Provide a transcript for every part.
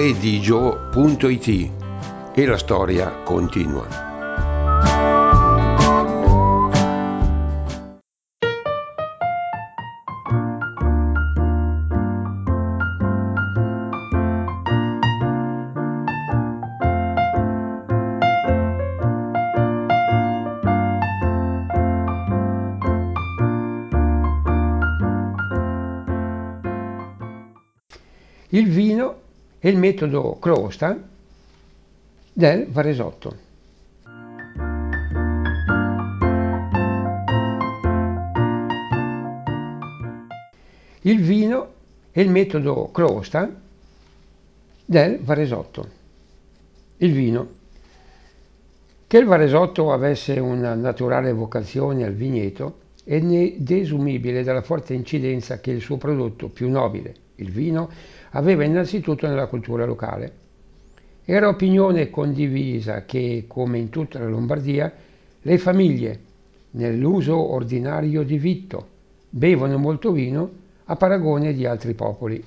redigio.it e la storia continua. Il vino e il metodo Crosta del Varesotto. Il vino e il metodo Crosta del Varesotto. Il vino. Che il Varesotto avesse una naturale vocazione al vigneto è desumibile dalla forte incidenza che il suo prodotto più nobile, il vino, aveva innanzitutto nella cultura locale. Era opinione condivisa che, come in tutta la Lombardia, le famiglie, nell'uso ordinario di vitto, bevono molto vino a paragone di altri popoli.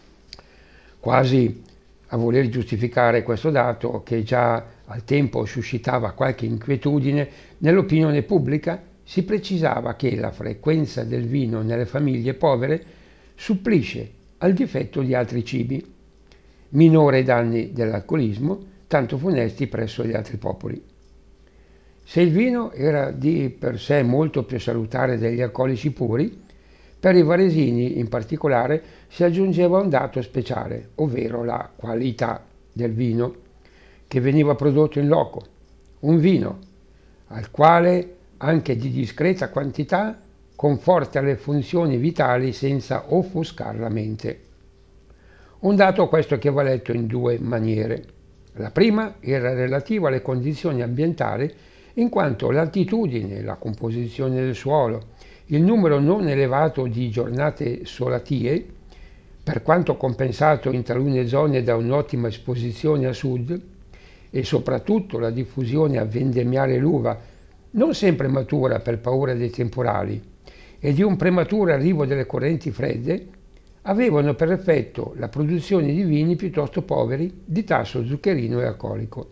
Quasi a voler giustificare questo dato, che già al tempo suscitava qualche inquietudine nell'opinione pubblica, si precisava che la frequenza del vino nelle famiglie povere supplisce al difetto di altri cibi, minore danni dell'alcolismo, tanto funesti presso gli altri popoli. Se il vino era di per sé molto più salutare degli alcolici puri, per i varesini in particolare si aggiungeva un dato speciale, ovvero la qualità del vino che veniva prodotto in loco, un vino al quale anche di discreta quantità conforta le funzioni vitali senza offuscar la mente. Un dato questo che va letto in due maniere. La prima era relativa alle condizioni ambientali, in quanto l'altitudine, la composizione del suolo, il numero non elevato di giornate solatie, per quanto compensato in talune zone da un'ottima esposizione a sud, e soprattutto la diffusione a vendemmiare l'uva, non sempre matura per paura dei temporali, e di un prematuro arrivo delle correnti fredde, avevano per effetto la produzione di vini piuttosto poveri di tasso zuccherino e alcolico.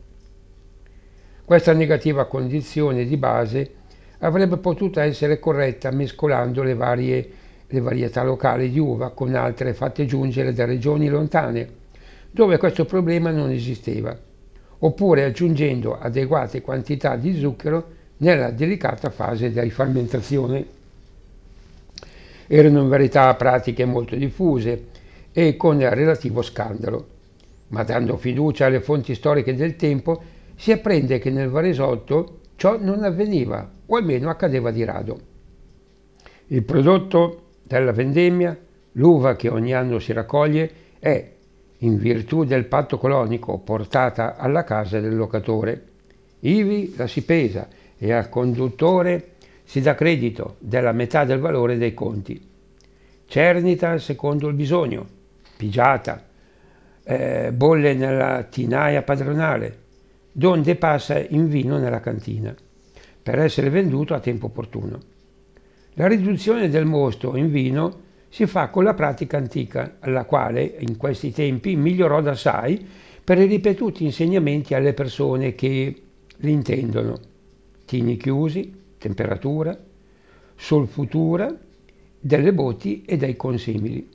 Questa negativa condizione di base avrebbe potuto essere corretta mescolando le varietà locali di uva con altre fatte giungere da regioni lontane, dove questo problema non esisteva, oppure aggiungendo adeguate quantità di zucchero nella delicata fase di rifermentazione. Erano in verità pratiche molto diffuse e con relativo scandalo, ma dando fiducia alle fonti storiche del tempo si apprende che nel Varesotto ciò non avveniva, o almeno accadeva di rado. Il prodotto della vendemmia, l'uva che ogni anno si raccoglie, è, in virtù del patto colonico, portata alla casa del locatore. Ivi la si pesa e al conduttore si dà credito della metà del valore dei conti. Cernita secondo il bisogno, pigiata, bolle nella tinaia padronale, donde passa in vino nella cantina, per essere venduto a tempo opportuno. La riduzione del mosto in vino si fa con la pratica antica, alla quale in questi tempi migliorò d'assai per i ripetuti insegnamenti alle persone che li intendono: tini chiusi, temperatura, solfutura delle botti e dei consimili.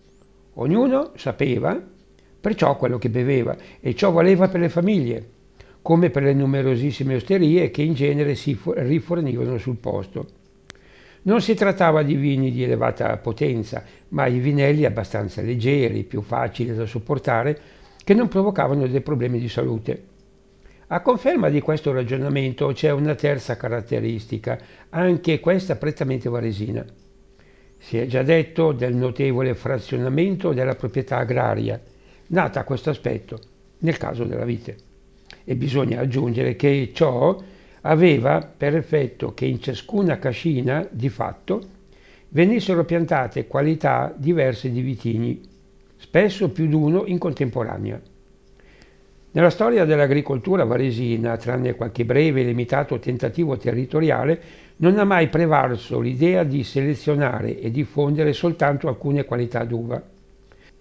Ognuno sapeva perciò quello che beveva, e ciò valeva per le famiglie, come per le numerosissime osterie che in genere si rifornivano sul posto. Non si trattava di vini di elevata potenza, ma di vinelli abbastanza leggeri, più facili da sopportare, che non provocavano dei problemi di salute. A conferma di questo ragionamento c'è una terza caratteristica, anche questa prettamente varesina. Si è già detto del notevole frazionamento della proprietà agraria, nata a questo aspetto, nel caso della vite. E bisogna aggiungere che ciò aveva per effetto che in ciascuna cascina, di fatto, venissero piantate qualità diverse di vitigni, spesso più di uno in contemporanea. Nella storia dell'agricoltura varesina, tranne qualche breve e limitato tentativo territoriale, non ha mai prevalso l'idea di selezionare e diffondere soltanto alcune qualità d'uva.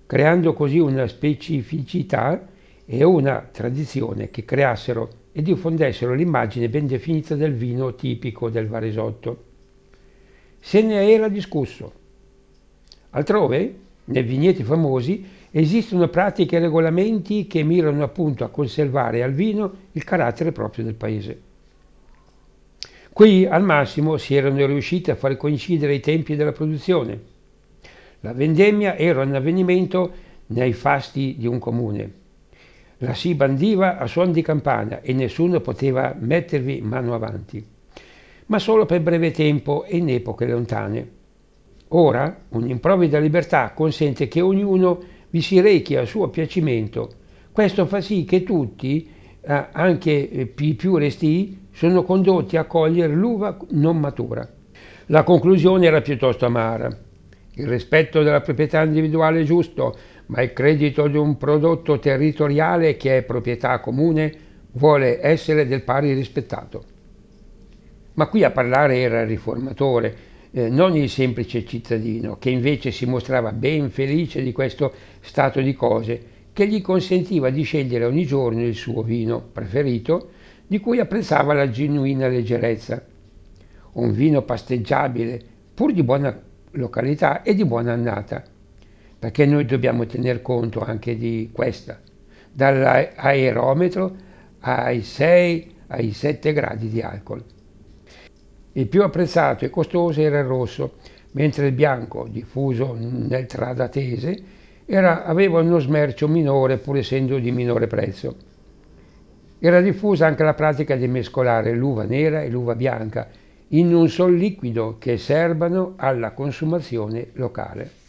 creando così una specificità e una tradizione che creassero e diffondessero l'immagine ben definita del vino tipico del Varesotto. Se ne era discusso. Altrove, nei vigneti famosi, esistono pratiche e regolamenti che mirano appunto a conservare al vino il carattere proprio del paese. Qui al massimo si erano riusciti a far coincidere i tempi della produzione. La vendemmia era un avvenimento nei fasti di un comune. La si bandiva a suon di campana e nessuno poteva mettervi mano avanti, ma solo per breve tempo e in epoche lontane. Ora un'improvvida libertà consente che ognuno vi si rechi a suo piacimento. Questo fa sì che tutti, anche i più restii, sono condotti a cogliere l'uva non matura. La conclusione era piuttosto amara. Il rispetto della proprietà individuale è giusto, ma il credito di un prodotto territoriale che è proprietà comune vuole essere del pari rispettato. Ma qui a parlare era il riformatore, non il semplice cittadino, che invece si mostrava ben felice di questo stato di cose, che gli consentiva di scegliere ogni giorno il suo vino preferito, di cui apprezzava la genuina leggerezza. Un vino pasteggiabile, pur di buona località e di buona annata, perché noi dobbiamo tener conto anche di questa, dall'aerometro ai 6 ai 7 gradi di alcol. Il più apprezzato e costoso era il rosso, mentre il bianco, diffuso nel tradatese, aveva uno smercio minore pur essendo di minore prezzo. Era diffusa anche la pratica di mescolare l'uva nera e l'uva bianca in un sol liquido che serbano alla consumazione locale.